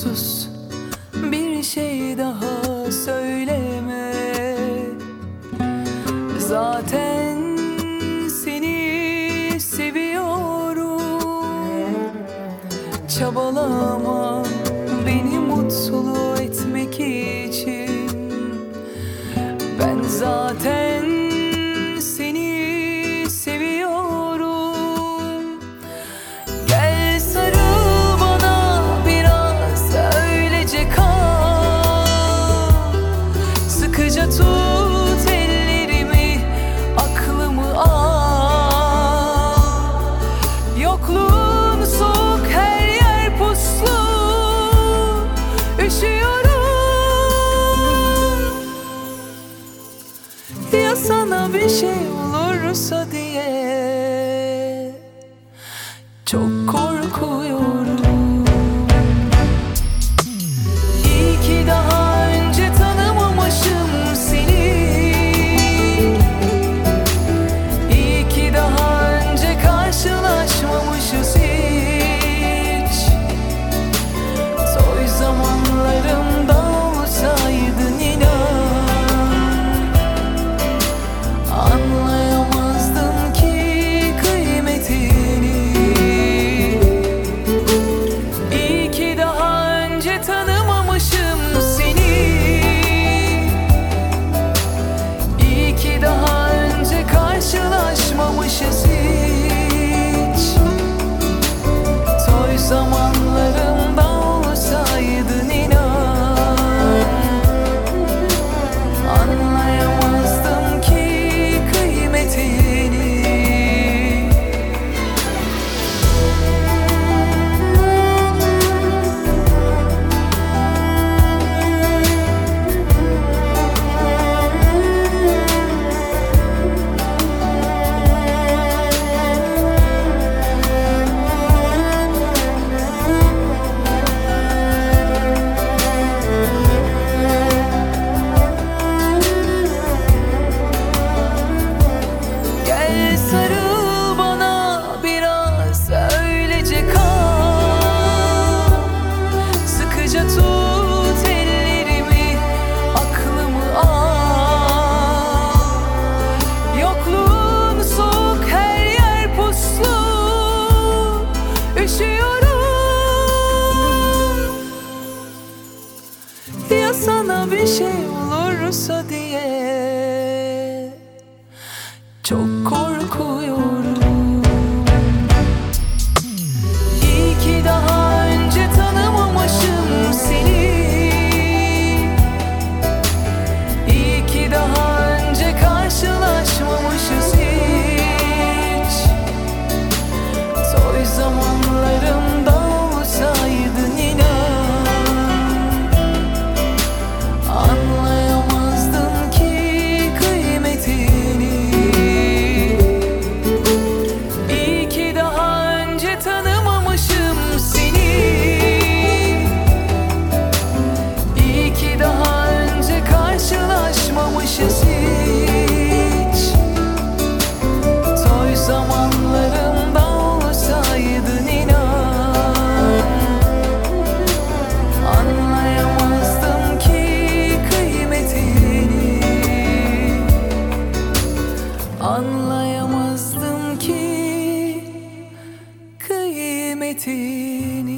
sus, bir şey daha söyleme. Zaten seni seviyorum. Çabalama beni mutlu etmek için. Ben zaten seni seviyorum. Gel sarıl bana biraz, öylece kal. Sıkıca tut ellerimi, aklımı al. Yokluğun soğuk, her yer puslu. Üşüyorum. Ya sana bir şey olursa diye çok korkuyorum. İyi ki daha önce tanımamışım seni. İyi ki daha önce karşılaşmamışız hiç. Toy zamanlarımda olsaydın inan, anlayamazdın ki kıymetini. İyi ki daha önce tanımamışım seni. İyi ki daha önce karşılaşmamışız hiç. Toy zamanlarımda olsaydın inan, anlayamazdım ki kıymetini. Gel sarıl bana biraz, öylece kal. Sıkıca tut ellerimi, aklımı al. Yokluğun soğuk, her yer puslu. Üşüyorum. Ya sana bir şey olursa diye çok korkuyorum. İyi ki daha önce tanımamışım seni. İyi ki daha önce karşılaşmamışız hiç. Toy zamanlarımda olsaydın inan, anlayamazdın ki kıymetini. İyi ki daha önce tanımamışım seni. İyi ki daha önce karşılaşmamışız hiç. Toy zamanlarımda olsaydın inan, anlayamazdım ki kıymetini. Anlayamazdım ki kıymetini.